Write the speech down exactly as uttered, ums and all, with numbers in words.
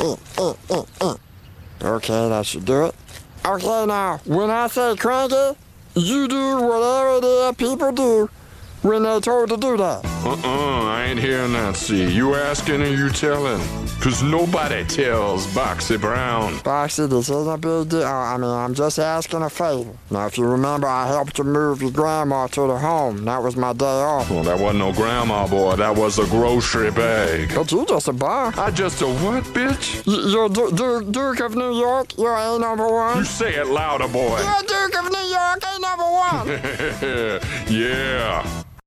uh, uh, uh, uh. Okay, that should do it. Okay, now, when I say cranky, you do whatever it is people do when they're told to do that. Uh-uh, I ain't hearing that, see. You asking and you telling. Cause nobody tells Boxy Brown. Boxy, this isn't a big deal. I mean, I'm just asking a favor. Now, if you remember, I helped you move your grandma to the home. That was my day off. Well, that wasn't no grandma, boy. That was a grocery bag. But you just a bar. I just a what, bitch? Y- You're du- du- Duke of New York. You're A number one. You say it louder, boy. You're Duke of New York, A number one. Yeah.